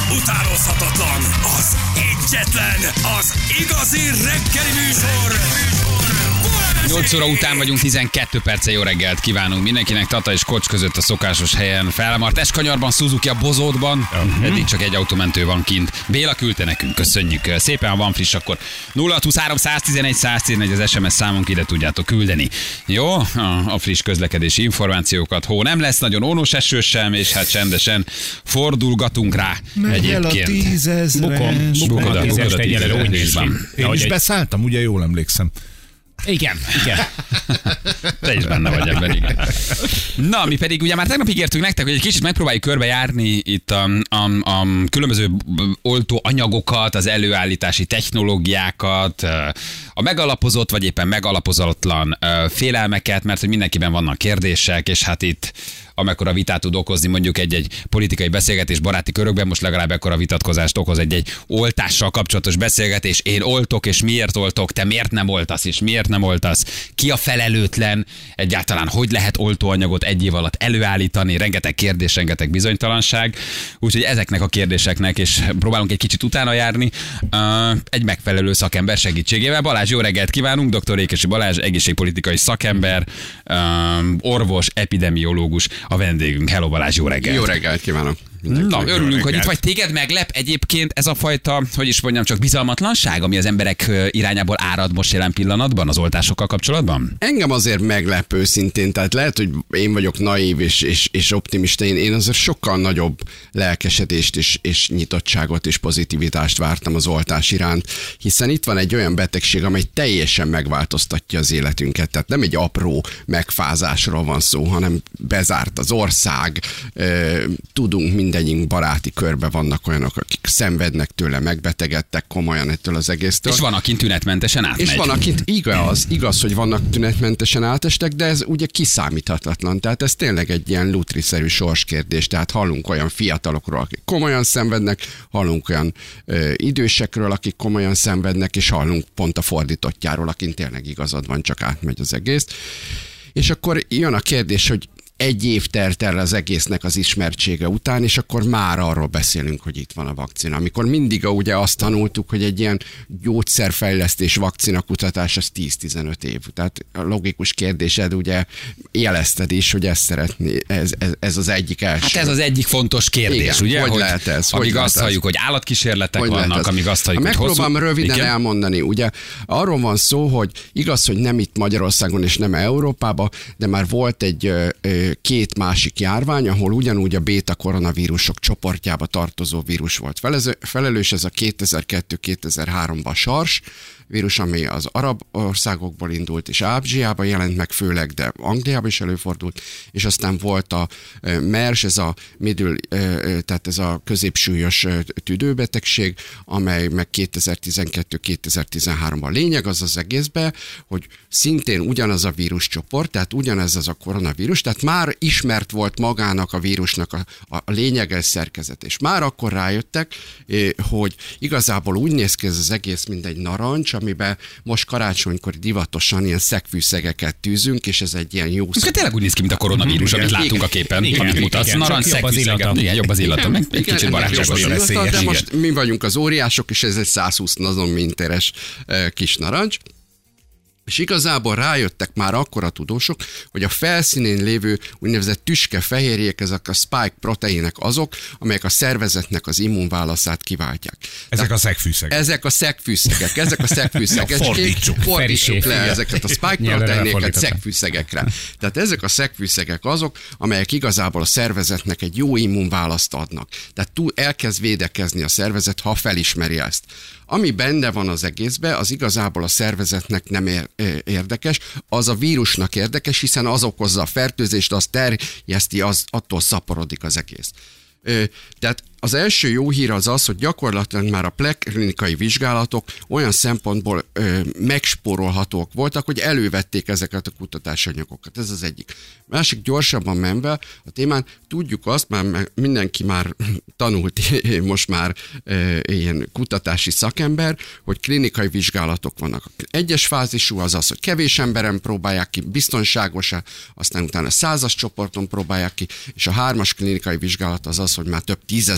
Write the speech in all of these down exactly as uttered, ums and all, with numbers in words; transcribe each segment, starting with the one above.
utánozhatatlan, az egyetlen, az igazi reggeli műsor. nyolc óra után vagyunk, tizenkét perce, jó reggelt kívánunk mindenkinek. Tata és Kocs között a szokásos helyen. Felmart Eskanyarban, Suzuki a Bozótban. Uh-huh. Eddig csak egy automentő van kint. Béla küldte nekünk, köszönjük szépen. Ha van friss, akkor nulla huszonhárom száztizenegy száztizenegy az es em es számunk, ide tudjátok küldeni. Jó, a friss közlekedési információkat. Hó nem lesz, nagyon ónos eső sem, és hát csendesen fordulgatunk rá. Megy egyébként. el a tízezres. Bukom, bukod a tízezres. Én is beszálltam, ugye jól emlékszem. Igen, igen. Te is benne vagy ebben, igen. Na, mi pedig ugye már tegnap ígértünk nektek, hogy egy kicsit megpróbáljuk körbejárni itt a, a, a különböző oltó anyagokat, az előállítási technológiákat, a megalapozott vagy éppen megalapozatlan félelmeket, mert hogy mindenkiben vannak kérdések, és hát itt amekkora vitát tud okozni mondjuk egy-egy politikai beszélgetés baráti körökben, most legalább ekkora vitatkozást okoz egy-egy oltással kapcsolatos beszélgetés. Én oltok, és miért oltok, te miért nem oltasz, és miért nem oltasz, ki a felelőtlen, egyáltalán hogy lehet oltóanyagot egy év alatt előállítani, rengeteg kérdés, rengeteg bizonytalanság. Úgyhogy ezeknek a kérdéseknek, és próbálunk egy kicsit utána járni, egy megfelelő szakember segítségével. Balázs, jó reggelt kívánunk, dr. Rékesi Balázs, egészségpolitikai szakember, orvos, epidemiológus, a vendégünk. Hello Balázs, jó reggelt! Jó reggelt kívánok! Na, örülünk, hogy itt vagy. Téged meglep egyébként ez a fajta, hogy is mondjam, csak bizalmatlanság, ami az emberek irányából árad most jelen pillanatban az oltásokkal kapcsolatban? Engem azért meglep őszintén, tehát lehet, hogy én vagyok naív és, és, és optimista, én, én azért sokkal nagyobb lelkesedést és, és nyitottságot és pozitivitást vártam az oltás iránt, hiszen itt van egy olyan betegség, amely teljesen megváltoztatja az életünket, tehát nem egy apró megfázásról van szó, hanem bezárt az ország, tudunk mind mindegyünk baráti körbe vannak olyanok, akik szenvednek tőle, megbetegedtek komolyan ettől az egésztől. És van, akint tünetmentesen átmegy. És van, akint igaz, igaz, hogy vannak tünetmentesen átestek, de ez ugye kiszámíthatatlan. Tehát ez tényleg egy ilyen lutriszerű sorskérdés. Tehát hallunk olyan fiatalokról, akik komolyan szenvednek, hallunk olyan ö, idősekről, akik komolyan szenvednek, és hallunk pont a fordítottjáról, akin tényleg igazad van, csak átmegy az egész. És akkor jön a kérdés, hogy egy év telt el az egésznek az ismertsége után, és akkor már arról beszélünk, hogy itt van a vakcina. Amikor mindig ugye azt tanultuk, hogy egy ilyen gyógyszerfejlesztés, vakcinakutatás az tíz-tizenöt év. Tehát a logikus kérdésed ugye jelezted is, hogy ezt szeretné, ez, ez, ez az egyik első. Hát ez az egyik fontos kérdés, igen, ugye? Hogy, hogy lehet ez? Amíg hogy azt lehet halljuk, ez? hogy állatkísérletek hogy vannak, amíg azt halljuk, hogy megpróbálom hosszú... röviden igen? elmondani, ugye arról van szó, hogy igaz, hogy nem itt Magyarországon és nem Európában, de már volt egy ö, két másik járvány, ahol ugyanúgy a béta koronavírusok csoportjába tartozó vírus volt felelős, ez a kétezer-kettő-kétezer-háromban SARS vírus, ami az arab országokból indult, és Ázsiában jelent meg főleg, de Angliában is előfordult, és aztán volt a MERS, ez a middle, tehát ez a középsúlyos tüdőbetegség, amely meg kétezer-tizenkettő-kétezer-tizenháromban. Lényeg az az egészben, hogy szintén ugyanaz a víruscsoport, tehát ugyanez az a koronavírus, tehát már ismert volt magának a vírusnak a, a lényeges szerkezet, és már akkor rájöttek, hogy igazából úgy néz ki ez az egész, mint egy narancs, amiben most karácsonykor divatosan ilyen szegfűszegeket tűzünk, és ez egy ilyen jó... Ez tényleg úgy néz ki, mint a koronavírus, amit látunk a képen, igen, amit igen, mutatsz. igen, Narancs szegfűszeget. Igen, jobb az illata. Meg egy kicsit barátságos a veszélyes. De most mi vagyunk az óriások, és ez egy százhúsz nazométeres kis narancs. És igazából rájöttek már akkor a tudósok, hogy a felszínén lévő úgynevezett tüskefehérjék, ezek a spike proteinek azok, amelyek a szervezetnek az immunválaszát kiváltják. Ezek Tehát, a szegfűszegek. Ezek a szegfűszegek, ezek a szegfűszegek. Fordítsuk. Fordítsuk le ezeket a spike proteinéket szegfűszegekre. Tehát ezek a szegfűszegek azok, amelyek igazából a szervezetnek egy jó immunválaszt adnak. Tehát túl elkezd védekezni a szervezet, ha felismeri ezt. Ami benne van az egészben, az igazából a szervezetnek nem ér, érdekes, az a vírusnak érdekes, hiszen az okozza a fertőzést, az terjeszti, az attól szaporodik az egész. Tehát az első jó hír az az, hogy gyakorlatilag már a preklinikai vizsgálatok olyan szempontból ö, megspórolhatók voltak, hogy elővették ezeket a kutatásanyagokat. Ez az egyik. Másik, gyorsabban menve a témán, tudjuk azt, már mindenki már tanult, most már ö, ilyen kutatási szakember, hogy klinikai vizsgálatok vannak. Egyes fázisú az az, hogy kevés emberen próbálják ki, biztonságos-e, aztán utána százas csoporton próbálják ki, és a hármas klinikai vizsgálat az az, hogy már több tízezer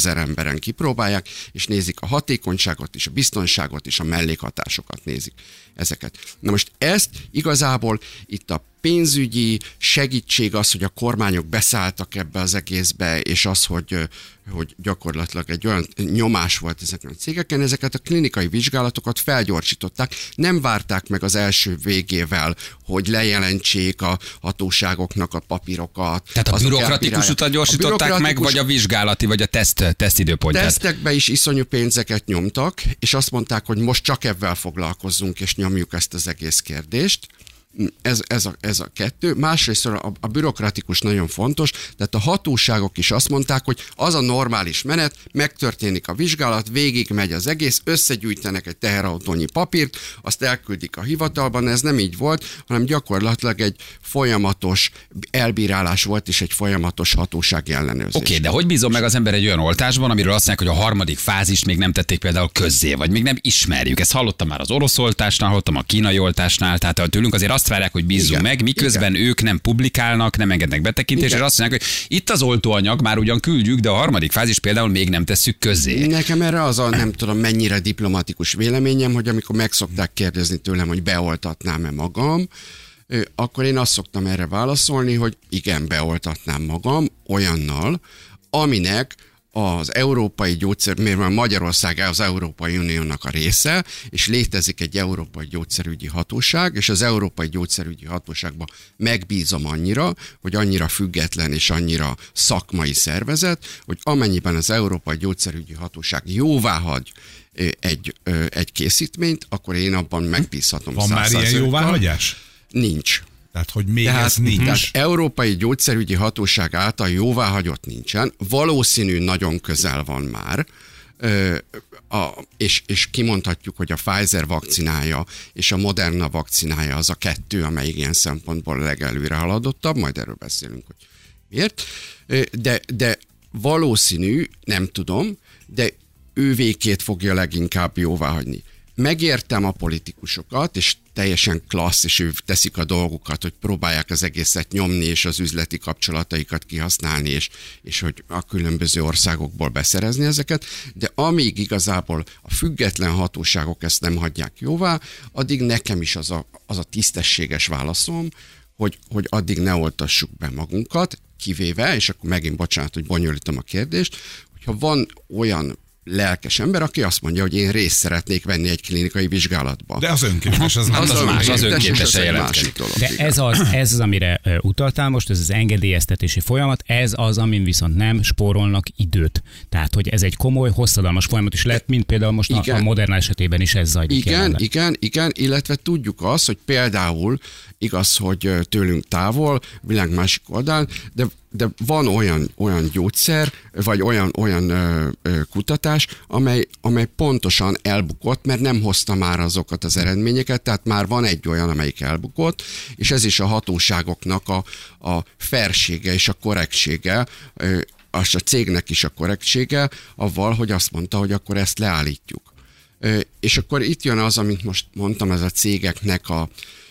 tízezer emberen kipróbálják, és nézik a hatékonyságot és a biztonságot és a mellékhatásokat nézik ezeket. Na most ezt igazából itt a pénzügyi segítség az, hogy a kormányok beszálltak ebbe az egészbe, és az, hogy, hogy gyakorlatilag egy olyan nyomás volt ezeken a cégeken, ezeket a klinikai vizsgálatokat felgyorsították, nem várták meg az első végével, hogy lejelentsék a hatóságoknak a papírokat. Tehát a bürokratikus utat gyorsították bürokratikus... meg, vagy a vizsgálati, vagy a teszt, tesztidőpontját? Tesztekbe is iszonyú pénzeket nyomtak, és azt mondták, hogy most csak ebben foglalkozzunk, és nyomjuk ezt az egész kérdést. Ez, ez, a, ez a kettő. Másrészt a, a bürokratikus nagyon fontos, tehát a hatóságok is azt mondták, hogy az a normális menet, megtörténik a vizsgálat, végig megy az egész, összegyűjtenek egy teherautónyi papírt, azt elküldik a hivatalban, ez nem így volt, hanem gyakorlatilag egy folyamatos elbírálás volt, és egy folyamatos hatósági ellenőrzés. Oké, okay, de hogy bízom meg az ember egy olyan oltásban, amiről azt mondják, hogy a harmadik fázist még nem tették például közzé, vagy még nem ismerjük. Ezt hallottam már az orosz oltásnál, hallottam a kínai oltásnál, tehát tőlünk azért azt várják, hogy bízzunk igen, meg, miközben igen. ők nem publikálnak, nem engednek betekintést, és azt mondják, hogy itt az oltóanyag, már ugyan küldjük, de a harmadik fázis például még nem tesszük közzé. Nekem erre az a nem tudom mennyire diplomatikus véleményem, hogy amikor meg szokták kérdezni tőlem, hogy beoltatnám-e magam, akkor én azt szoktam erre válaszolni, hogy igen, beoltatnám magam olyannal, aminek az Európai Gyógyszer, mivel Magyarország az Európai Uniónak a része, és létezik egy Európai Gyógyszerügyi Hatóság, és az Európai Gyógyszerügyi Hatóságban megbízom annyira, hogy annyira független és annyira szakmai szervezet, hogy amennyiben az Európai Gyógyszerügyi Hatóság jóváhagy egy, egy készítményt, akkor én abban megbízhatom. Van már ilyen jóváhagyás? Nincs. Tehát, hogy még tehát, ez nincs. Tehát Európai Gyógyszerügyi Hatóság által jóváhagyott nincsen, valószínű nagyon közel van már, ö, a, és, és kimondhatjuk, hogy a Pfizer vakcinája és a Moderna vakcinája az a kettő, amely ilyen szempontból a legelőre haladottabb, majd erről beszélünk, hogy miért. De, de valószínű, nem tudom, de ővékét fogja leginkább jóváhagyni. Megértem a politikusokat, és teljesen klassz, és ők teszik a dolgukat, hogy próbálják az egészet nyomni, és az üzleti kapcsolataikat kihasználni, és, és hogy a különböző országokból beszerezni ezeket, de amíg igazából a független hatóságok ezt nem hagyják jóvá, addig nekem is az a, az a tisztességes válaszom, hogy, hogy addig ne oltassuk be magunkat, kivéve, és akkor megint bocsánat, hogy bonyolítom a kérdést, hogyha van olyan lelkes ember, aki azt mondja, hogy én részt szeretnék venni egy klinikai vizsgálatba. De az önkéntes, az, az, az más, az önkéntesen jelentkezik. De ez az, ez az, amire utaltál most, ez az engedélyeztetési folyamat, ez az, amin viszont nem spórolnak időt. Tehát, hogy ez egy komoly, hosszadalmas folyamat is lett, mint például most igen. a Moderna esetében is ez zajlik. Igen, jelenleg. igen, igen, illetve tudjuk azt, hogy például igaz, hogy tőlünk távol, világ másik oldalán, de de van olyan, olyan gyógyszer, vagy olyan, olyan ö, ö, kutatás, amely, amely pontosan elbukott, mert nem hozta már azokat az eredményeket, tehát már van egy olyan, amelyik elbukott, és ez is a hatóságoknak a, a fairsége és a korrektsége, ö, az a cégnek is a korrektsége, avval, hogy azt mondta, hogy akkor ezt leállítjuk. Ö, és akkor itt jön az, amit most mondtam, ez a cégeknek a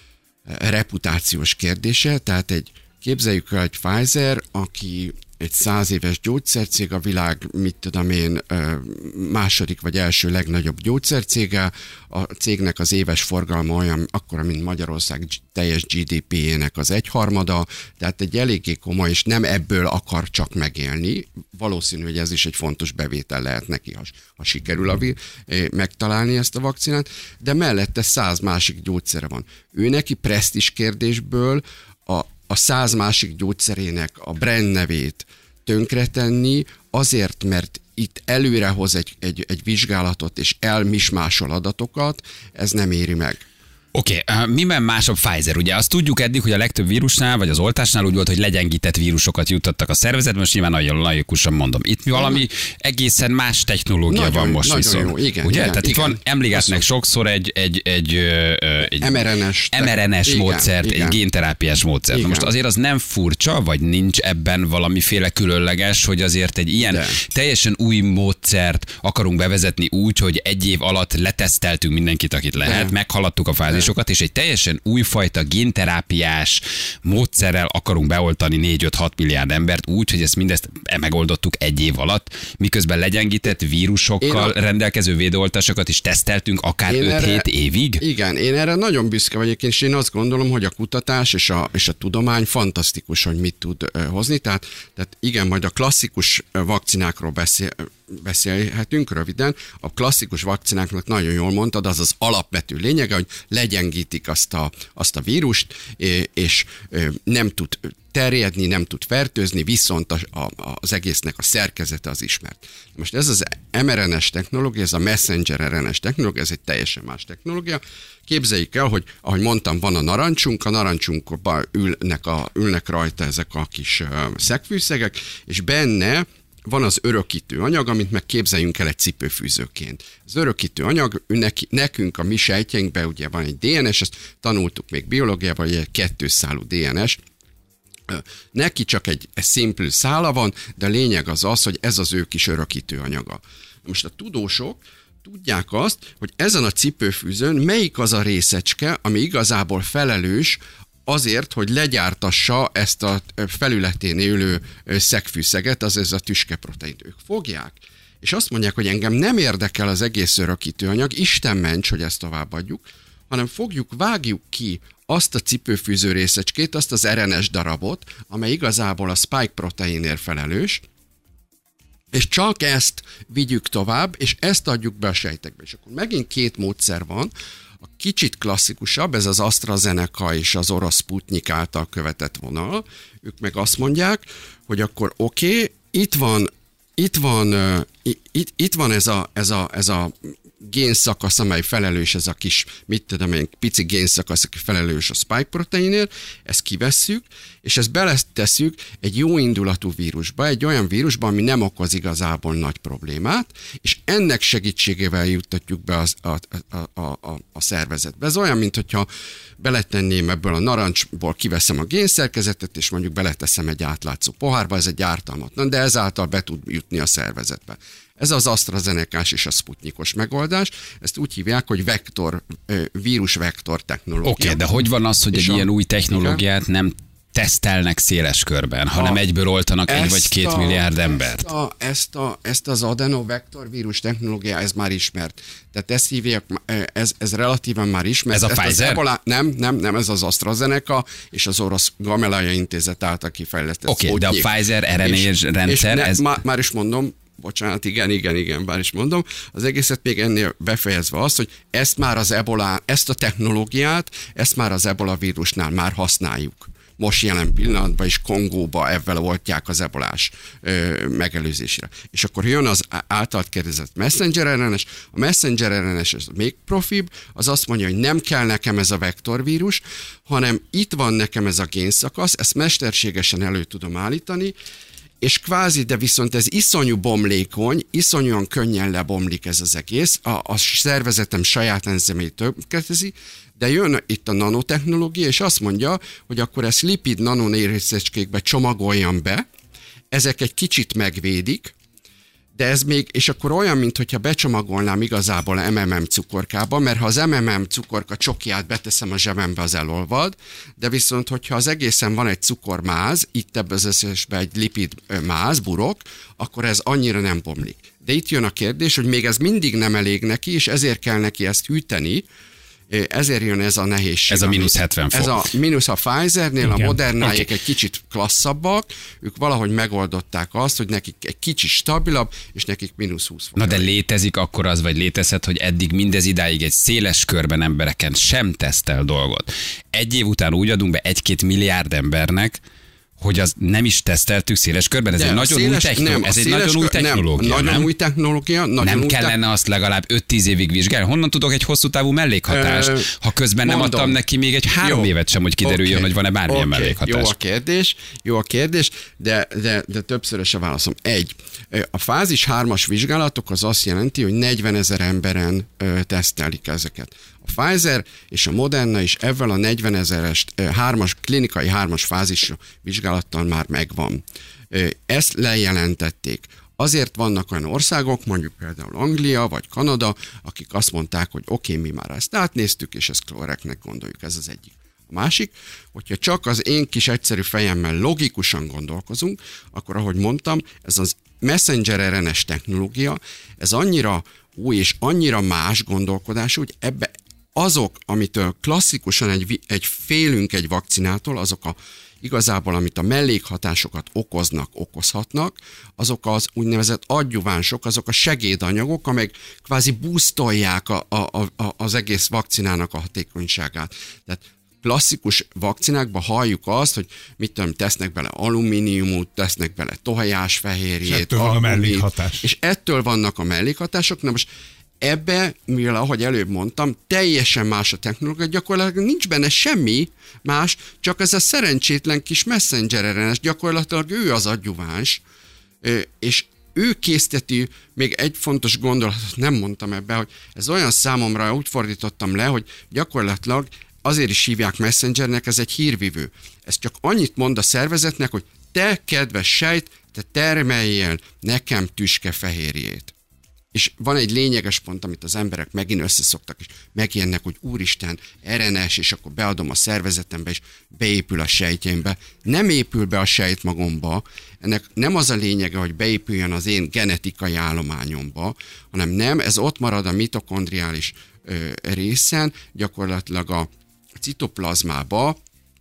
reputációs kérdése, tehát egy képzeljük el egy Pfizer, aki egy száz éves gyógyszercég, a világ, mit tudom én, második vagy első legnagyobb gyógyszercége, a cégnek az éves forgalma olyan, akkora, mint Magyarország teljes gé dé pé-jének az egyharmada, tehát egy eléggé komoly, és nem ebből akar csak megélni. Valószínű, hogy ez is egy fontos bevétel lehet neki, ha, ha sikerül a, megtalálni ezt a vakcinát, de mellette száz másik gyógyszere van. Ő neki presztízs kérdésből a a száz másik gyógyszerének a brand nevét tönkretenni azért, mert itt előrehoz egy, egy, egy vizsgálatot és elmismásol adatokat, ez nem éri meg. Oké, okay, miben más a Pfizer? Ugye azt tudjuk eddig, hogy a legtöbb vírusnál, vagy az oltásnál úgy volt, hogy legyengített vírusokat juttattak a szervezetbe, most nyilván nagyon laikusan mondom. Itt mi valami egészen más technológia nagyon, van most nagyon viszont. Jó, igen, ugye? Igen, Tehát igen, itt van, emlékeznek sokszor egy, egy, egy, egy em er en es, em er en es igen, módszert, igen. egy génterápiás módszert. Igen. Na most azért az nem furcsa, vagy nincs ebben valamiféle különleges, hogy azért egy ilyen De. teljesen új módszert akarunk bevezetni úgy, hogy egy év alatt leteszteltünk mindenkit, akit lehet, De. meghaladtuk a Pfizer dózisokat, és egy teljesen újfajta génterápiás módszerrel akarunk beoltani négy-öt-hat milliárd embert úgy, hogy ezt mindezt megoldottuk egy év alatt, miközben legyengített vírusokkal a... rendelkező védőoltásokat is teszteltünk akár öt-hét évig. Igen, én erre nagyon büszke vagyok, és én azt gondolom, hogy a kutatás és a, és a tudomány fantasztikus, hogy mit tud uh, hozni. Tehát, tehát igen, majd a klasszikus vakcinákról beszél, beszélhetünk röviden. A klasszikus vakcináknak nagyon jól mondtad, az az alapvető lényege, hogy legyengítik azt a, azt a vírust, és nem tud terjedni, nem tud fertőzni, viszont a, a, az egésznek a szerkezete az ismert. Most ez az em er en es technológia, ez a messenger er en es technológia, ez egy teljesen más technológia. Képzeljük el, hogy ahogy mondtam, van a narancsunk, a narancsunkban ülnek, a, ülnek rajta ezek a kis uh, szegfűszegek, és benne van az örökítő anyag, amit meg képzeljünk el egy cipőfűzőként. Az örökítő anyag, neki, nekünk a mi sejtjeinkben ugye van egy dé en es, ezt tanultuk még biológiában, hogy egy kettőszálú dé en es, neki csak egy, egy szimplő szála van, de a lényeg az az, hogy ez az ő kis örökítő anyaga. Most a tudósok tudják azt, hogy ezen a cipőfűzőn melyik az a részecske, ami igazából felelős azért, hogy legyártassa ezt a felületén élő szegfűszeget, az ez a tüskeproteint. Ők fogják, és azt mondják, hogy engem nem érdekel az egész örökítőanyag, Isten ments, hogy ezt továbbadjuk, hanem fogjuk, vágjuk ki azt a cipőfűző részecskét, azt az er en es darabot, amely igazából a spike proteinért felelős, és csak ezt vigyük tovább, és ezt adjuk be a sejtekbe. És akkor megint két módszer van. A kicsit klasszikusabb, ez az AstraZeneca és az orosz Sputnik által követett vonal. Ők meg azt mondják, hogy akkor oké, okay, itt van, itt van, uh, itt, itt van ez a, ez a, ez a génszakasz, amely felelős, ez a kis, mit tudom én, pici génszakasz, aki felelős a spike proteinért, ezt kivesszük, és ezt beletesszük egy jó indulatú vírusba, egy olyan vírusba, ami nem okoz igazából nagy problémát, és ennek segítségével juttatjuk be az, a, a, a, a, a szervezetbe. Ez olyan, mint hogyha beletenném ebből a narancsból, kiveszem a génszerkezetet, és mondjuk beleteszem egy átlátszó pohárba, ez egy ártalmatlan, de ezáltal be tud jutni a szervezetbe. Ez az AstraZeneca-s és a Sputnikos megoldás. Ezt úgy hívják, hogy vektor, vírusvektor technológia. Oké, okay, de hogy van az, hogy egy a, ilyen új technológiát igen? nem tesztelnek széles körben, hanem a, egyből oltanak egy vagy két a, milliárd embert? Ezt, a, ezt, a, ezt az adenovektor vírus technológia, ez már ismert. Tehát ezt hívják, ez, ez relatíven már ismert. Ez a ezt Pfizer? Ebola, nem, nem, nem, ez az AstraZeneca és az orosz Gamaleya intézet által kifejlesztett. Oké, okay, de a Pfizer er en es rendszer... Ne, ez... má, már is mondom, bocsánat, igen, igen, igen, bár is mondom, az egészet még ennél befejezve az, hogy ezt már az ebola, ezt a technológiát, ezt már az ebola vírusnál már használjuk. Most jelen pillanatban is Kongóba ebben oltják az ebolás ö, megelőzésére. És akkor jön az általad kérdezett messenger er en es, a messenger er en es az még profibb, az azt mondja, hogy nem kell nekem ez a vektorvírus, hanem itt van nekem ez a génszakasz, ezt mesterségesen elő tudom állítani, és kvázi, de viszont ez iszonyú bomlékony, iszonyúan könnyen lebomlik ez az egész, a, a szervezetem saját enzimeit tönkretezi, de jön itt a nanotechnológia, és azt mondja, hogy akkor ezt lipid nanonérészecskékbe csomagoljam be, ezek egy kicsit megvédik, de ez még, és akkor olyan, mintha becsomagolnám igazából em em em cukorkába, mert ha az em em em cukorka csokját beteszem a zsebembe, az elolvad, de viszont, hogyha az egészen van egy cukormáz, itt ebben az összesben egy lipid máz, burok, akkor ez annyira nem bomlik. De itt jön a kérdés, hogy még ez mindig nem elég neki, és ezért kell neki ezt hűteni, ezért jön ez a nehézség. Ez a mínusz hetven fok. Ez a mínusz a Pfizernél, igen. A Modernáék okay. Egy kicsit klasszabbak, ők valahogy megoldották azt, hogy nekik egy kicsit stabilabb, és nekik mínusz húsz fok. Na de létezik akkor az, vagy létezhet, hogy eddig mindez idáig egy széles körben embereken sem tesztel dolgot. Egy év után úgy adunk be egy-két milliárd embernek, hogy az nem is teszteltük széles körben. Ez de egy nagyon széles, új technológia. Nem, ez egy nagyon új technológia. Nem, nagyon nem? új technológia. Nagyon nem új kellene te... azt legalább öt-tíz évig vizsgálni? Honnan tudok egy hosszú távú mellékhatást, Ö, ha közben mondom. nem adtam neki még egy három jó. évet sem, hogy kiderüljön, okay. hogy van-e bármilyen okay. mellékhatás? Jó a kérdés, jó a kérdés, de, de, de többszörös a válaszom. Egy, a fázis hármas vizsgálatok az azt jelenti, hogy negyvenezer emberen ö, tesztelik ezeket. A Pfizer és a Moderna is ezzel a negyvenezeres hármas, klinikai hármas fázis vizsgálattal már megvan. Ezt lejelentették. azért vannak olyan országok, mondjuk például Anglia vagy Kanada, akik azt mondták, hogy oké, okay, mi már ezt átnéztük, és ezt korrektnek gondoljuk, ez az egyik. A másik, hogyha csak az én kis egyszerű fejemmel logikusan gondolkozunk, akkor ahogy mondtam, ez az messenger er en es technológia, ez annyira új és annyira más gondolkodású, hogy ebbe azok, amitől klasszikusan egy, egy félünk egy vakcinától, azok a igazából, amit a mellékhatásokat okoznak, okozhatnak, azok az úgynevezett adjuvánsok, azok a segédanyagok, amelyek kvázi boostolják a, a, a, az egész vakcinának a hatékonyságát. Tehát klasszikus vakcinákban halljuk azt, hogy mit tudom, tesznek bele alumíniumot, tesznek bele tojásfehérjét. És ettől van a mellékhatás. És ettől vannak a mellékhatások. Na most ebbe, mivel ahogy előbb mondtam, teljesen más a technológia, gyakorlatilag nincs benne semmi más, csak ez a szerencsétlen kis messenger er en es, gyakorlatilag ő az adjuváns, és ő készíteti, még egy fontos gondolatot nem mondtam ebbe, hogy ez olyan számomra, úgy fordítottam le, hogy gyakorlatilag azért is hívják messengernek, ez egy hírvivő. Ez csak annyit mond a szervezetnek, hogy te, kedves sejt, te termeljél nekem tüskefehérjét. És van egy lényeges pont, amit az emberek megint összeszoktak, és megjönnek, hogy úristen, er en es, és akkor beadom a szervezetembe, és beépül a sejtjeimbe. Nem épül be a sejt magomba, ennek nem az a lényege, hogy beépüljön az én genetikai állományomba, hanem nem, ez ott marad a mitokondriális ö, részen, gyakorlatilag a citoplazmába,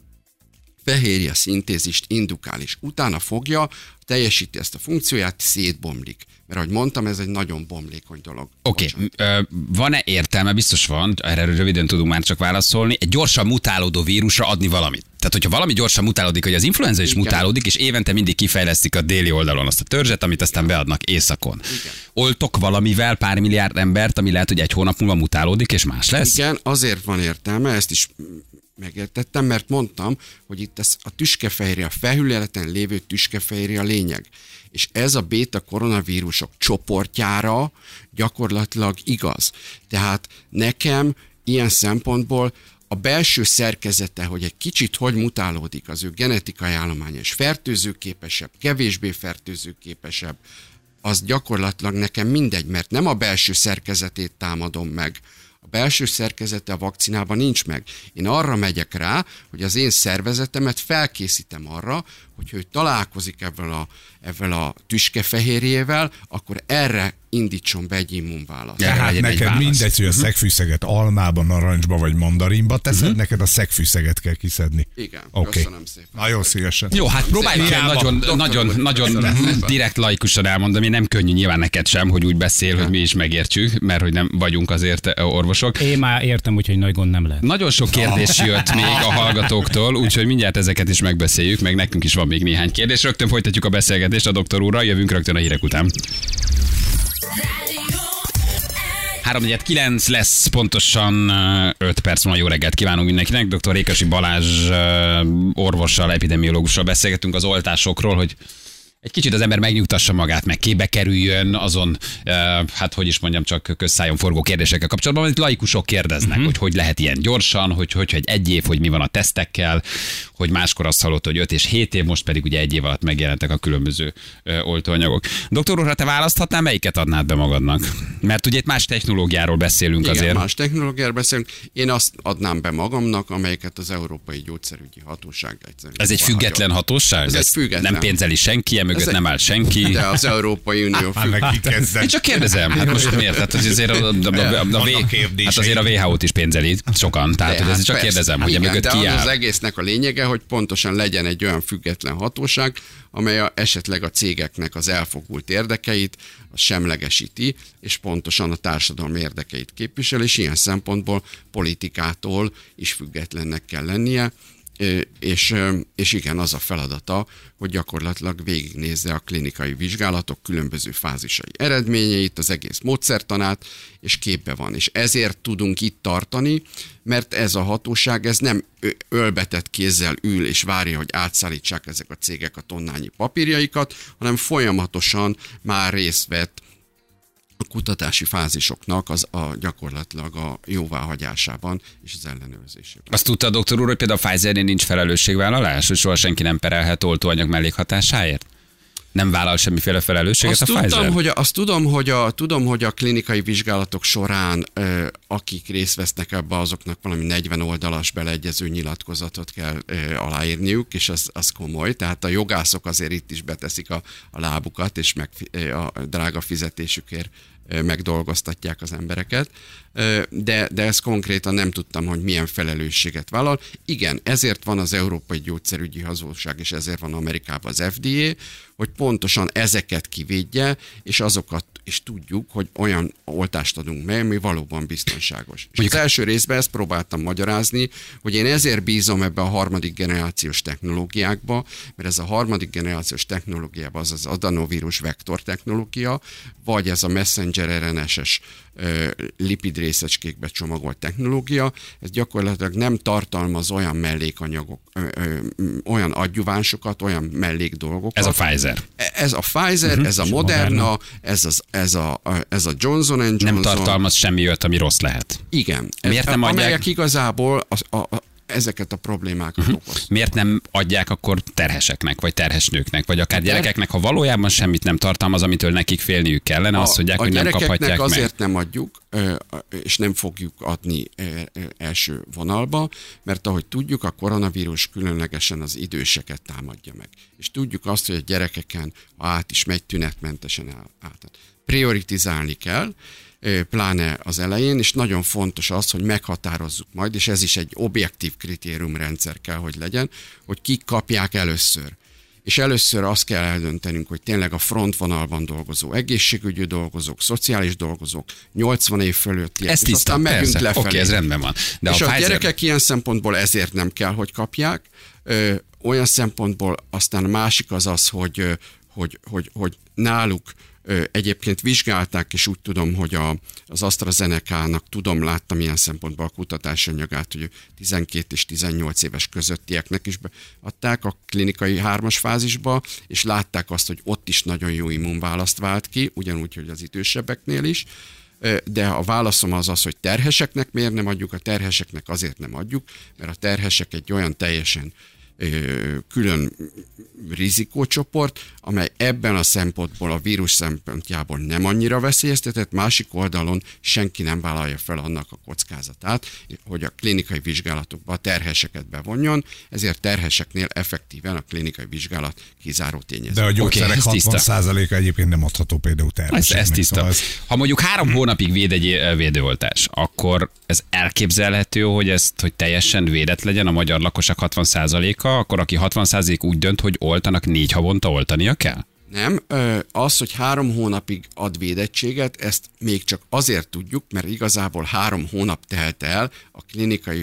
fehérje szintézist indukál, és utána fogja, teljesíti ezt a funkcióját, szétbomlik. Mert ahogy mondtam, ez egy nagyon bomlékony dolog. Oké, okay. Van-e értelme, biztos van, erre röviden tudunk már csak válaszolni, egy gyorsan mutálódó vírusra adni valamit? Tehát, hogyha valami gyorsan mutálódik, hogy az influenza is Igen. mutálódik, és évente mindig kifejlesztik a déli oldalon azt a törzset, amit aztán beadnak északon. Igen. Oltok valamivel pár milliárd embert, ami lehet, hogy egy hónap múlva mutálódik, és más lesz? Igen, azért van értelme, ezt is megértettem, mert mondtam, hogy itt ez a tüskefehérje, a felhőleten lévő tüskefehérje a lényeg. És ez a béta koronavírusok csoportjára gyakorlatilag igaz. Tehát nekem ilyen szempontból a belső szerkezete, hogy egy kicsit hogy mutálódik az ő genetikai állománya, és fertőzőképesebb, kevésbé fertőzőképesebb, az gyakorlatilag nekem mindegy, mert nem a belső szerkezetét támadom meg. A belső szerkezete a vakcinában nincs meg. Én arra megyek rá, hogy az én szervezetemet felkészítem arra, hogy ő találkozik ezzel a, ezzel a tüskefehérjével, akkor erre indítson be egy immunválaszt. Tehát neked mindegy, hogy a szegfűszeget almába, narancsba vagy mandarinba teszed, uh-huh. neked a szegfűszeget kell kiszedni. Igen, okay. köszönöm szépen. Nagyon szívesen. Jó, hát próbáljuk el nagyon, nagyon, nagyon direkt laikusan elmondani, nem könnyű nyilván neked sem, hogy úgy beszél, hogy mi is megértsük, mert hogy nem vagyunk azért orvosok. Én már értem, úgyhogy nagy gond nem lehet. Nagyon sok kérdés jött még a hallgatóktól, úgyhogy mindjárt ezeket is megbeszéljük, meg nekünk is van még néhány kérdés. Rögtön folytatjuk a beszélgetést a doktor úrral, jövünk rögtön a hírek után. három negyven kilenc lesz, pontosan öt perc múlva. Jó reggelt kívánunk mindenkinek. doktor Rékasi Balázs orvossal, epidemiológussal beszélgetünk az oltásokról, hogy egy kicsit az ember megnyugtassa magát, meg képbe kerüljön azon, hát hogy is mondjam, csak közszájon forgó kérdésekkel kapcsolatban, amit laikusok kérdeznek, uh-huh. hogy hogy lehet ilyen gyorsan, hogy, hogy, hogy egy év, hogy mi van a tesztekkel, hogy máskor azt hallott, hogy öt és hét év, most pedig ugye egy év alatt megjelentek a különböző oltóanyagok. Doktor úr, ha te választhatnál, melyiket adnád be magadnak? Mert ugye itt más technológiáról beszélünk. Igen, azért. más technológiáról beszélünk. Én azt adnám be magamnak, amelyiket az Európai Gyógyszerügyi Hatóság egyszerűen. Ez egy független hagyott. hatóság? Ez, Ez egy független. Nem pénzeli senki, mögött egy, nem áll senki. De az Európai Unió független. Én csak kérdezem, hát most miért? Hát azért a, a, a, a, a, hát azért a vé há ó-t is pénzeli sokan, tehát hát, ez csak persze, kérdezem, hogy igen, mögött de ki áll. Az egésznek a lényege, hogy pontosan legyen egy olyan független hatóság, amely a, esetleg a cégeknek az elfogult érdekeit az semlegesíti, és pontosan a társadalom érdekeit képvisel, és ilyen szempontból politikától is függetlennek kell lennie, és, és igen, az a feladata, hogy gyakorlatilag végignézze a klinikai vizsgálatok különböző fázisai eredményeit, az egész módszertanát, és képbe van. És ezért tudunk itt tartani, mert ez a hatóság, ez nem ölbetett kézzel ül és várja, hogy átszállítsák ezek a cégek a tonnányi papírjaikat, hanem folyamatosan már részt vett a kutatási fázisoknak az a gyakorlatilag a jóváhagyásában és az ellenőrzésében. Azt tudta a doktor úr, hogy például a Pfizernél nincs felelősségvállalás, hogy soha senki nem perelhet oltóanyag mellékhatásáért? Nem vállal semmiféle felelősséget azt a Pfizer? Tudom, hogy a, azt tudom, hogy a, tudom, hogy a klinikai vizsgálatok során, ö, akik részt vesznek ebbe, azoknak valami negyven oldalas beleegyező nyilatkozatot kell ö, aláírniuk, és az, az komoly. Tehát a jogászok azért itt is beteszik a, a lábukat, és meg, a drága fizetésükért megdolgoztatják az embereket, de, de ezt konkrétan nem tudtam, hogy milyen felelősséget vállal. Igen, ezért van az Európai Gyógyszerügyi Hatóság, és ezért van Amerikában az F D A, hogy pontosan ezeket kivédje, és azokat is tudjuk, hogy olyan oltást adunk meg, ami valóban biztonságos. És az első részben ezt próbáltam magyarázni, hogy én ezért bízom ebbe a harmadik generációs technológiákba, mert ez a harmadik generációs technológiában az az adenovírus vektor technológia, vagy ez a messenger er en es-es lipid részecskékbe csomagolt technológia, ez gyakorlatilag nem tartalmaz olyan mellékanyagok, ö, ö, olyan adjuvánsokat, olyan mellékdolgokat. Ez a Pfizer. Ez a Pfizer, uh-huh. ez a Moderna, ez, az, ez, a, ez a Johnson and Johnson. Nem tartalmaz semmi olyat, ami rossz lehet. Igen. Miért nem adják? Amelyek igazából a, a, a, ezeket a problémákat uh-huh. okoz. Miért nem adják akkor terheseknek, vagy terhes nőknek, vagy akár gyerekeknek, ha valójában semmit nem tartalmaz, amitől nekik félniük kellene, azt mondják, hogy nem kaphatják meg. A azért nem adjuk, és nem fogjuk adni első vonalba, mert ahogy tudjuk, a koronavírus különlegesen az időseket támadja meg. És tudjuk azt, hogy a gyerekeken, ha át is megy, tünetmentesen át. Prioritizálni kell, pláne az elején, és nagyon fontos az, hogy meghatározzuk majd, és ez is egy objektív kritériumrendszer kell, hogy legyen, hogy kik kapják először. És először azt kell eldöntenünk, hogy tényleg a frontvonalban dolgozó, egészségügyi dolgozók, szociális dolgozók, nyolcvan év fölöttiek, ez és tiszta, aztán megyünk persze. lefelé. Oké, okay, ez rendben van. De és a, a gyerekek ilyen szempontból ezért nem kell, hogy kapják. Ö, olyan szempontból aztán a másik az az, hogy, hogy, hogy, hogy náluk egyébként vizsgálták, és úgy tudom, hogy a, az AstraZeneca-nak tudom, láttam ilyen szempontból a kutatásanyagát, hogy tizenkét és tizennyolc éves közöttieknek is adták a klinikai hármas fázisba, és látták azt, hogy ott is nagyon jó immunválaszt vált ki, ugyanúgy, hogy az idősebbeknél is. De a válaszom az az, hogy terheseknek miért nem adjuk, a terheseknek azért nem adjuk, mert a terhesek egy olyan teljesen külön rizikócsoport, amely ebben a szempontból a vírus szempontjából nem annyira veszélyeztetett, másik oldalon senki nem vállalja fel annak a kockázatát, hogy a klinikai vizsgálatokba a terheseket bevonjon, ezért terheseknél effektíven a klinikai vizsgálat kizáró tényező. De a gyógyszerek okay, hatvan százaléka egyébként nem adható például terheseknek. Ez, ez tiszta. Szóval ez... Ha mondjuk három hónapig véd egy védőoltás, akkor ez elképzelhető, hogy ezt, hogy teljesen védett legyen a magyar lakosság hatvan százaléka, akkor aki hatvan százalék úgy dönt, hogy oltanak, négy havonta oltania kell? Nem, az, hogy három hónapig ad védettséget, ezt még csak azért tudjuk, mert igazából három hónap telt el a klinikai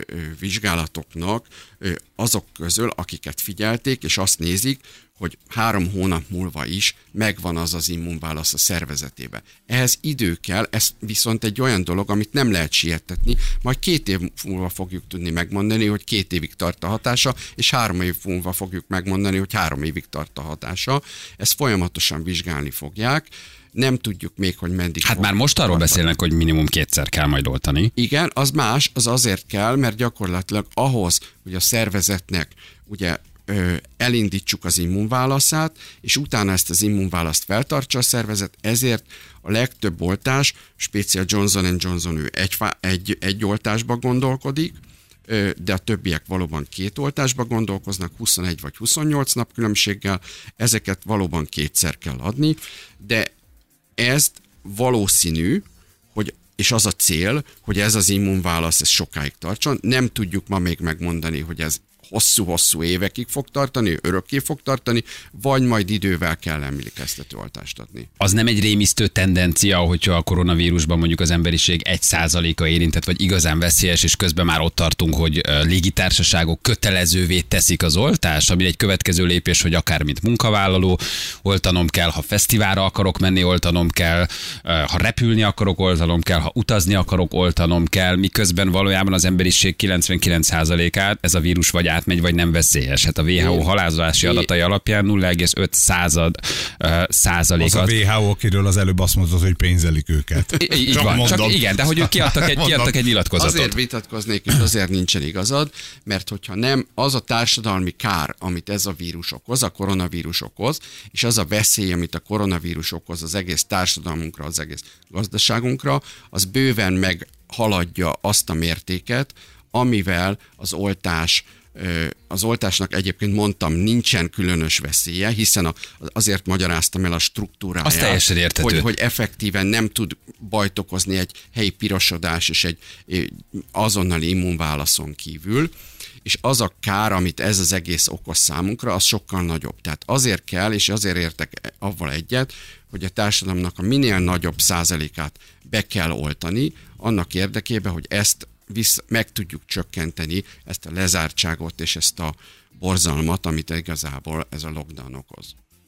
vizsgálatoknak azok közül, akiket figyelték, és azt nézik, hogy három hónap múlva is megvan az az immunválasz a szervezetébe. Ehhez idő kell, ez viszont egy olyan dolog, amit nem lehet siettetni, majd két év múlva fogjuk tudni megmondani, hogy két évig tart a hatása, és három év múlva fogjuk megmondani, hogy három évig tart a hatása. Ezt folyamatosan vizsgálni fogják. Nem tudjuk még, hogy meddig. Hát már most arról tartani. Beszélnek, hogy minimum kétszer kell majd oltani. Igen, az más, az azért kell, mert gyakorlatilag ahhoz, hogy a szervezetnek ugye elindítsuk az immunválaszát, és utána ezt az immunválaszt feltartsa a szervezet, ezért a legtöbb oltás, speciál Johnson and Johnson ő egy, egy, egy oltásba gondolkodik, de a többiek valóban két oltásba gondolkoznak, huszonegy vagy huszonnyolc nap különbséggel, ezeket valóban kétszer kell adni, de ezt valószínű, hogy és az a cél, hogy ez az immunválasz ez sokáig tartson. Nem tudjuk ma még megmondani, hogy ez hosszú-hosszú évekig fog tartani, örökké fog tartani, vagy majd idővel kell emlékeztető oltást adni. Az nem egy rémisztő tendencia, hogyha a koronavírusban mondjuk az emberiség egy százaléka érintett, vagy igazán veszélyes, és közben már ott tartunk, hogy légitársaságok kötelezővé teszik az oltást, ami egy következő lépés, hogy akár mint munkavállaló oltanom kell, ha fesztiválra akarok menni, oltanom kell, ha repülni akarok, oltanom kell, ha utazni akarok, oltanom kell, miközben valójában az emberiség kilencvenkilenc százalékát ez a vírus vagy átmegy, vagy nem veszélyes. Hát a vé há o halálozási adatai alapján nulla egész öt század uh, százalék. Az a vé há o, akiről az előbb azt mondtad, hogy pénzelik őket. I- így csak van, mondom. Csak igen, de hogy ők kiadtak egy, kiadtak egy nyilatkozatot. Azért vitatkoznék, és azért nincsen igazad, mert hogyha nem, az a társadalmi kár, amit ez a vírus okoz, a koronavírus okoz, és az a veszély, amit a koronavírus okoz az egész társadalmunkra, az egész gazdaságunkra, az bőven meghaladja azt a mértéket, amivel az oltás, az oltásnak egyébként mondtam, nincsen különös veszélye, hiszen azért magyaráztam el a struktúráját, az teljesen érthető. Hogy, hogy effektíven nem tud bajt okozni egy helyi pirosodás és egy azonnali immunválaszon kívül, és az a kár, amit ez az egész okoz számunkra, az sokkal nagyobb. Tehát azért kell, és azért értek avval egyet, hogy a társadalomnak a minél nagyobb százalékát be kell oltani, annak érdekében, hogy ezt vissza, meg tudjuk csökkenteni, ezt a lezártságot és ezt a borzalmat, amit igazából ez a lockdown okoz.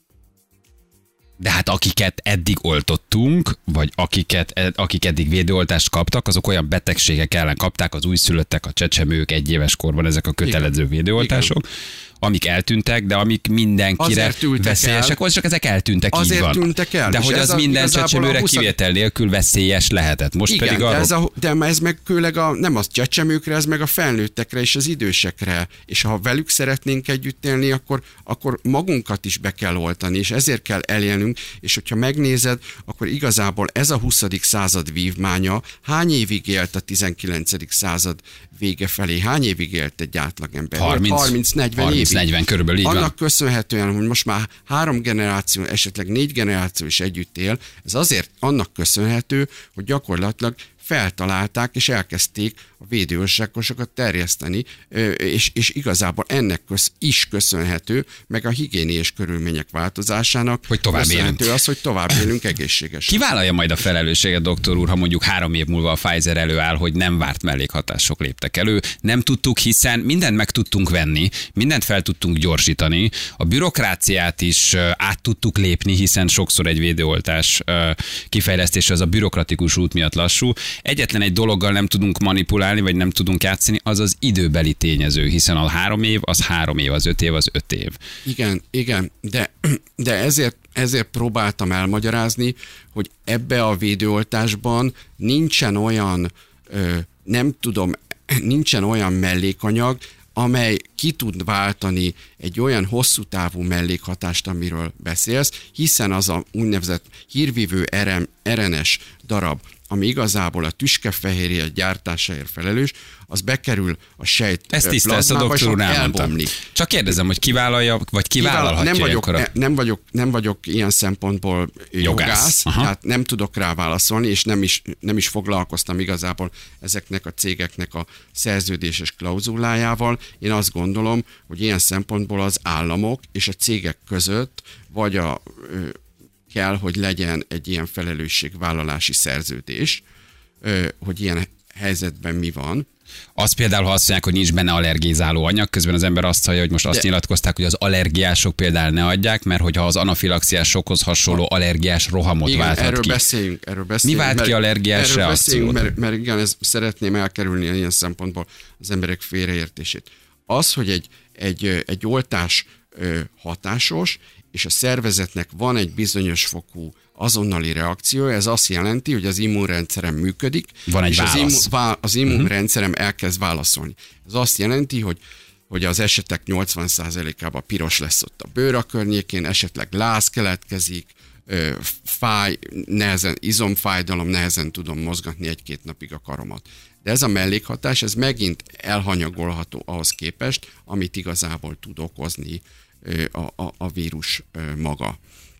De hát akiket eddig oltottunk, vagy akiket, akik eddig védőoltást kaptak, azok olyan betegségek ellen kapták, az újszülöttek, a csecsemők egyéves korban, ezek a kötelező igen. védőoltások. Igen. Amik eltűntek, de amik mindenkire veszélyesek, az csak ezek eltűntek, azért így van. Tűntek el. De hogy az minden csecsemőre húsz... kivétel nélkül veszélyes lehetett. Most igen, pedig arról... de, ez a, de ez meg főleg a, nem az csecsemőkre, ez meg a felnőttekre és az idősekre. És ha velük szeretnénk együtt élni, akkor, akkor magunkat is be kell oltani, és ezért kell elélnünk, és hogyha megnézed, akkor igazából ez a huszadik század vívmánya hány évig élt a tizenkilencedik század vége felé? Hány évig élt egy átlagember? harminc-negyven évig. negyven körülbelül így Annak van. köszönhetően, hogy most már három generáció, esetleg négy generáció is együtt él, ez azért annak köszönhető, hogy gyakorlatilag feltalálták és elkezdték a védőoltásokat terjeszteni, és, és igazából ennek köz, is köszönhető, meg a higiéniás körülmények változásának, hogy tovább köszönhető élünk. az, hogy tovább élünk egészségesen. Ki vállalja majd a felelősséget, doktor úr, ha mondjuk három év múlva a Pfizer előáll, hogy nem várt mellékhatások léptek elő? Nem tudtuk, hiszen mindent meg tudtunk venni, mindent fel tudtunk gyorsítani, a bürokráciát is át tudtuk lépni, hiszen sokszor egy védőoltás kifejlesztése az a bürokratikus út miatt lassú. Egyetlen egy dologgal nem tudunk manipulálni, vagy nem tudunk játszani, az az időbeli tényező, hiszen a három év, az három év, az öt év, az öt év. Igen, igen, de, de ezért, ezért próbáltam elmagyarázni, hogy ebbe a védőoltásban nincsen olyan, ö, nem tudom, nincsen olyan mellékanyag, amely ki tud váltani egy olyan hosszú távú mellékhatást, amiről beszélsz, hiszen az a úgynevezett hírvívő er en es darab, ami igazából a tüskefehérje gyártásáért felelős, az bekerül a sejt ezt tisztelsz, és elbomlik. Csak kérdezem, hogy kivállalja, vagy kivállalhatja nem vagyok, a... nem, vagyok, nem vagyok ilyen szempontból jogász, jogász tehát nem tudok rá válaszolni, és nem is, nem is foglalkoztam igazából ezeknek a cégeknek a szerződéses klauzulájával. Én azt gondolom, hogy ilyen szempontból az államok és a cégek között, vagy a kell, hogy legyen egy ilyen felelősségvállalási szerződés, hogy ilyen helyzetben mi van. Az például, ha azt mondják, hogy nincs benne allergizáló anyag, közben az ember azt hallja, hogy most azt De... nyilatkozták, hogy az allergiások például ne adják, mert hogyha az anafilaxiás sokhoz hasonló allergiás rohamot igen, válthat erről ki. Beszéljünk, erről beszéljünk. Mi vált ki allergiás erről reakciót? Mert, mert igen, ez, szeretném elkerülni ilyen szempontból az emberek félreértését. Az, hogy egy, egy, egy oltás hatásos, és a szervezetnek van egy bizonyos fokú azonnali reakció, ez azt jelenti, hogy az immunrendszerem működik, van egy és válasz. az, immu, az immunrendszerem elkezd válaszolni. Ez azt jelenti, hogy, hogy az esetek nyolcvan százalékában piros lesz ott a bőr a környékén, esetleg láz keletkezik, fáj, nehezen, izomfájdalom, nehezen tudom mozgatni egy-két napig a karomat. De ez a mellékhatás, ez megint elhanyagolható ahhoz képest, amit igazából tud okozni A, a, a vírus maga.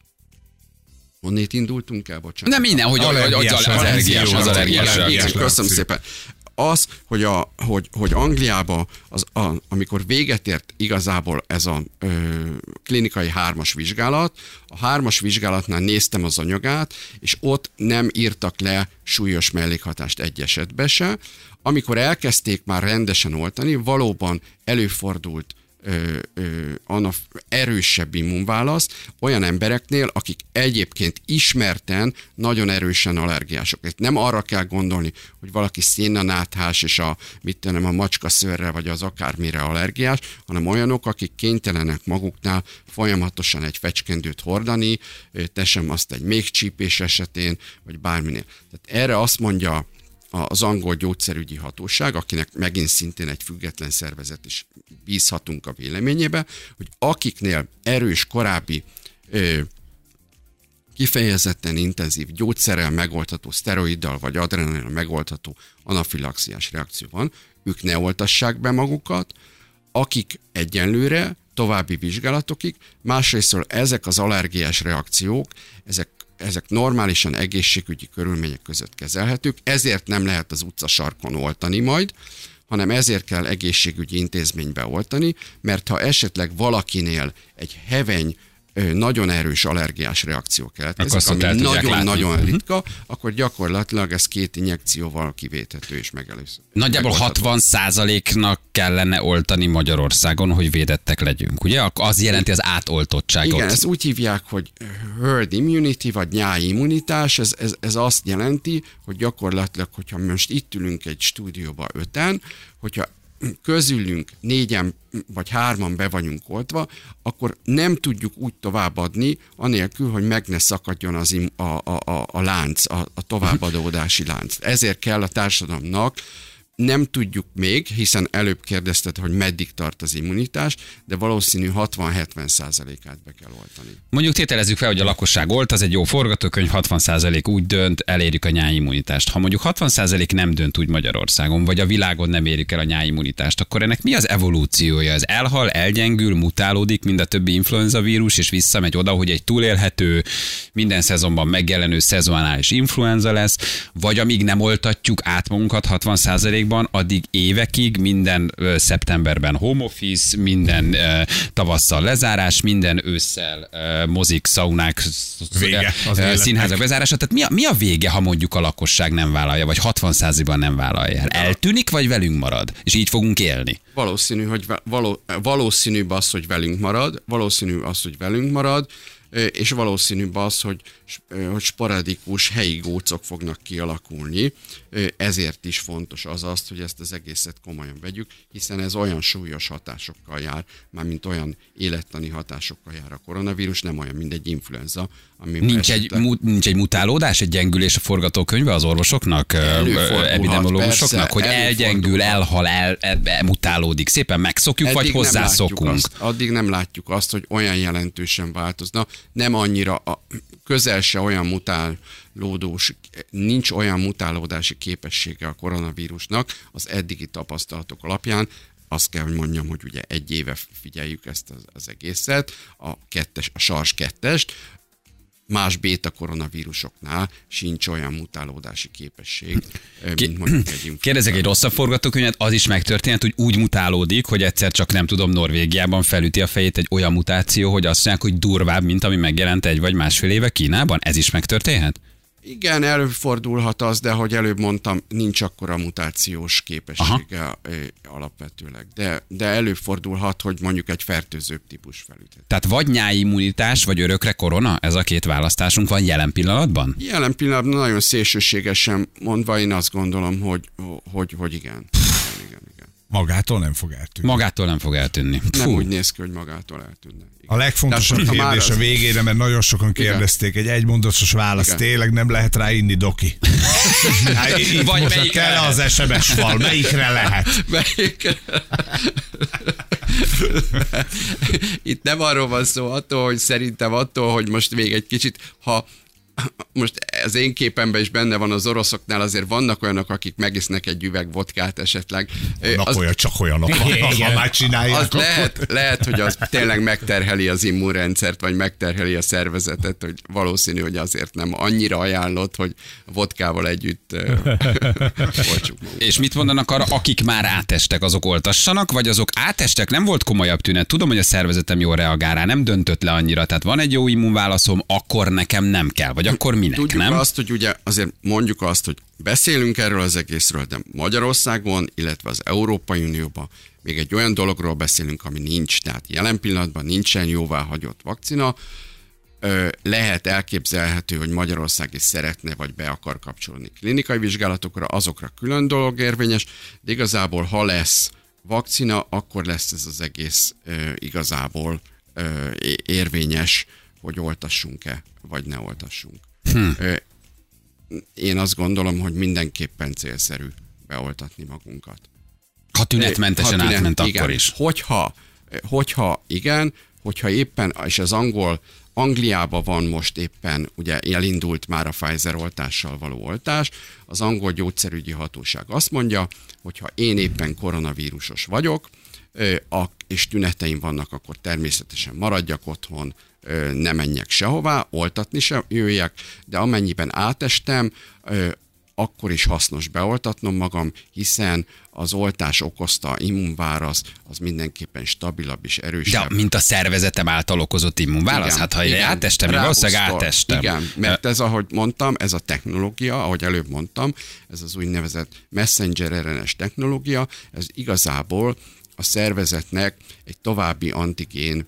Honnét indultunk el, bocsánat? Nem minden, hogy allergiás, az allergiás, az allergiás. Köszönöm szépen. Az, hogy, a, hogy, hogy Angliában, az, a, amikor véget ért igazából ez a ö, klinikai hármas vizsgálat, a hármas vizsgálatnál néztem az anyagát, és ott nem írtak le súlyos mellékhatást egy esetben se. Amikor elkezdték már rendesen oltani, valóban előfordult ö, ö, anaf, erősebb immunválaszt olyan embereknél, akik egyébként ismerten nagyon erősen allergiások. Nem arra kell gondolni, hogy valaki szénnanáthás és a, mit tudom, a macskaszőrre vagy az akármire allergiás, hanem olyanok, akik kénytelenek maguknál folyamatosan egy fecskendőt hordani, tessem azt egy méhcsípés esetén, vagy bárminél. Tehát erre azt mondja az angol gyógyszerügyi hatóság, akinek megint szintén egy független szervezet is bízhatunk a véleményébe, hogy akiknél erős korábbi ö, kifejezetten intenzív gyógyszerrel megoldható, szteroiddal vagy adrenalinnal megoldható anafilaxiás reakció van, ők ne oltassák be magukat, akik egyenlőre további vizsgálatokig, másrésztről ezek az allergiás reakciók, ezek ezek normálisan egészségügyi körülmények között kezelhetők, ezért nem lehet az utcasarkon oltani majd, hanem ezért kell egészségügyi intézménybe oltani, mert ha esetleg valakinél egy heveny, nagyon erős allergiás reakció keletkezik, ami nagyon-nagyon ritka, akkor gyakorlatilag ez két injekcióval kivéthető és megelőzhető. Nagyjából hatvan százaléknak kellene oltani Magyarországon, hogy védettek legyünk, ugye? Az jelenti az átoltottságot. Igen, ezt úgy hívják, hogy herd immunity, vagy nyári immunitás, ez, ez, ez azt jelenti, hogy gyakorlatilag, hogyha most itt ülünk egy stúdióba öten, hogyha közülünk négyen vagy hárman be vagyunk oltva, akkor nem tudjuk úgy továbbadni, anélkül, hogy meg ne szakadjon az im, a, a, a, a lánc, a, a továbbadódási lánc. Ezért kell a társadalomnak, nem tudjuk még, hiszen előbb kérdezted, hogy meddig tart az immunitás, de valószínű hatvan-hetven százalékát be kell oltani. Mondjuk tételezzük fel, hogy a lakosság olt, az egy jó forgatókönyv, hatvan százalék úgy dönt, elérjük a nyári immunitást. Ha mondjuk hatvan százalék nem dönt úgy Magyarországon, vagy a világon nem érjük el a nyári immunitást, akkor ennek mi az evolúciója? Ez elhal, elgyengül, mutálódik, mind a többi influenza vírus, és visszamegy oda, hogy egy túlélhető, minden szezonban megjelenő szezonális influenza lesz, vagy amíg nem oltatjuk át magunkat hatvan százalékban, addig évekig minden ö, szeptemberben home office, minden ö, tavasszal lezárás, minden ősszel ö, mozik, szaunák, vége, ö, színházak bezárása. Tehát mi a, mi a vége, ha mondjuk a lakosság nem vállalja, vagy hatvan százalékban nem vállalja el? Eltűnik, vagy velünk marad? És így fogunk élni? Valószínű, hogy való, valószínűbb az, hogy velünk marad, valószínű az, hogy velünk marad, és valószínűbb az, hogy, hogy sporadikus helyi gócok fognak kialakulni. Ezért is fontos az azt, hogy ezt az egészet komolyan vegyük, hiszen ez olyan súlyos hatásokkal jár, mármint olyan élettani hatásokkal jár a koronavírus, nem olyan, mint egy influenza. Ami nincs, esetleg... egy, mu- nincs egy mutálódás, egy gyengülés a forgatókönyvbe az orvosoknak, epidemiológusoknak, hogy elgyengül, elhal, el, el, el, mutálódik, szépen megszokjuk, eddig vagy hozzászokunk? Azt, addig nem látjuk azt, hogy olyan jelentősen változna, nem annyira, a, közel se olyan mutálódós, nincs olyan mutálódási képessége a koronavírusnak az eddigi tapasztalatok alapján. Azt kell, hogy mondjam, hogy ugye egy éve figyeljük ezt az, az egészet, a, kettes, a SARS kettest, más béta koronavírusoknál sincs olyan mutálódási képesség, mint mondjuk egy influenza. Kérdezek egy rosszabb forgatókönyvet, az is megtörténhet, hogy úgy mutálódik, hogy egyszer csak nem tudom, Norvégiában felüti a fejét egy olyan mutáció, hogy azt mondják, hogy durvább, mint ami megjelent egy vagy másfél éve Kínában. Ez is megtörténhet? Igen, előfordulhat az, de ahogy előbb mondtam, nincs akkora mutációs képessége Aha. alapvetőleg. De, de előfordulhat, hogy mondjuk egy fertőzőbb típus felüthet. Tehát vagy nyári immunitás, vagy örökre korona? Ez a két választásunk van jelen pillanatban? Jelen pillanatban nagyon szélsőségesen mondva, én azt gondolom, hogy, hogy, hogy igen. igen, igen, igen. Magától nem fog eltűnni. Magától nem fog eltűnni. Fú. Nem úgy néz ki, hogy magától eltűnne. A legfontosabb kérdés a végére, mert nagyon sokan kérdezték, egy egymondatos válasz, igen. Tényleg nem lehet rá inni, doki. Itt vagy most melyikre kell az es em es fal, melyikre lehet? Melyikre? Itt nem arról van szó, attól, hogy szerintem attól, hogy most még egy kicsit, ha most az én képemben is benne van az oroszoknál, azért vannak olyanok, akik megisznek egy üveg vodkát esetleg. Vannak az, olyan, csak olyanok vannak, ha már csinálják. Az lehet, lehet, hogy az tényleg megterheli az immunrendszert, vagy megterheli a szervezetet, hogy valószínű, hogy azért nem annyira ajánlott, hogy vodkával együtt oltsuk magunkat. És mit mondanak arra, akik már átestek, azok oltassanak, vagy azok átestek, nem volt komolyabb tünet? Tudom, hogy a szervezetem jól reagál rá, nem döntött le annyira, tehát van egy jó immunválaszom, akkor nekem nem kell, vagy akkor minek, Tudjuk nem? azt, hogy ugye azért mondjuk azt, hogy beszélünk erről az egészről, de Magyarországon, illetve az Európai Unióban még egy olyan dologról beszélünk, ami nincs, tehát jelen pillanatban nincsen jóváhagyott vakcina. Lehet elképzelhető, hogy Magyarország is szeretne, vagy be akar kapcsolni klinikai vizsgálatokra, azokra külön dolog érvényes, de igazából, ha lesz vakcina, akkor lesz ez az egész igazából érvényes, hogy oltassunk-e, vagy ne oltassunk. Hm. Én azt gondolom, hogy mindenképpen célszerű beoltatni magunkat. Ha tünetmentesen ha tünet, átment, igen, akkor is. Hogyha, hogyha igen, hogyha éppen, és az angol, Angliában van most éppen, ugye elindult már a Pfizer oltással való oltás, az angol gyógyszerügyi hatóság azt mondja, hogyha én éppen koronavírusos vagyok, és tüneteim vannak, akkor természetesen maradjak otthon, ne menjek sehová, oltatni se jöjjek, de amennyiben átestem, akkor is hasznos beoltatnom magam, hiszen az oltás okozta immunválasz az mindenképpen stabilabb és erősebb. De mint a szervezetem által okozott immunválasz? Igen, hát ha én átestem, én valószínűleg átestem. Igen, mert ez, ahogy mondtam, ez a technológia, ahogy előbb mondtam, ez az úgynevezett messenger er en es technológia, ez igazából a szervezetnek egy további antigén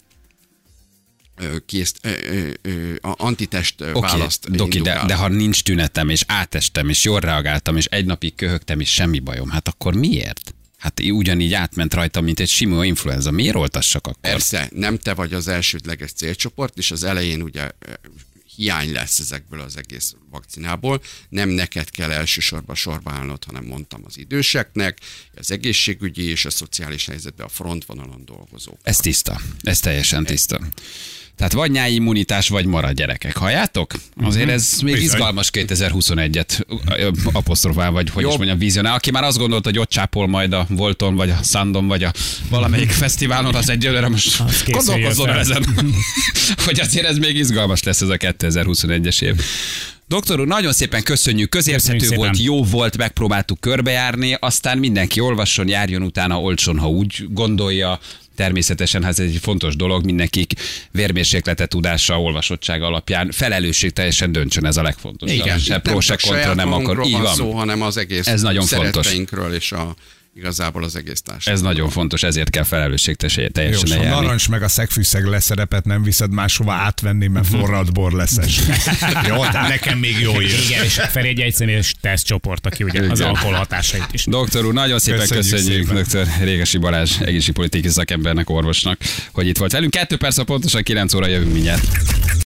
kész, ö, ö, ö, antitest okay, választ Doki, de, de ha nincs tünetem, és átestem, és jól reagáltam, és egy napig köhögtem, és semmi bajom, hát akkor miért? Hát ugyanígy átment rajta, mint egy sima influenza. Miért oltassak akkor? Persze, nem te vagy az elsődleges célcsoport, és az elején ugye hiány lesz ezekből az egész vakcinából. Nem neked kell elsősorban sorba állnod, hanem mondtam az időseknek, az egészségügyi és a szociális helyzetben a frontvonalon dolgozók. Ez tiszta, ez teljesen tiszta. Tehát vagy nyári immunitás, vagy marad, gyerekek. Halljátok? Azért ez még Bizony. izgalmas kétezer-huszonegyet apostrofál, vagy hogy Jobb. is mondjam, vizionál. Aki már azt gondolta, hogy ott csápol majd a Volton, vagy a Sandon, vagy a valamelyik fesztiválon, az egyelőre most gondolkozzon ezen. Hogy azért ez még izgalmas lesz ez a kétezer-huszonegyes év. Doktor úr, nagyon szépen köszönjük, közérthető volt, jó volt, megpróbáltuk körbejárni, aztán mindenki olvasson, járjon utána olcson, ha úgy gondolja. Természetesen ez egy fontos dolog, mindenkik vérmérséklete tudása, olvasottság alapján felelősségteljesen döntsön, ez a legfontosabb. Igen, se pro, se kontra nem akar. Így van szó, hanem az egész ez nagyon szeretteinkről és a igazából az egész társadalom. Ez nagyon fontos, ezért kell felelősségteljesen eljárni. Jó, a narancs meg a szegfűszeg leszerepet nem viszed máshova átvenni, mert forrad bor leszes. Jó, de nekem még jó jön. Igen, és felé egy egyszemélyes tesztcsoport, aki ugye az alkohol hatásait is. Doktor úr, nagyon szépen köszönjük, köszönjük doktor Régesi Balázs, egészségpolitikai szakembernek, orvosnak, hogy itt volt velünk. Kettő perc, pontosan kilenc óra jövünk mindjárt.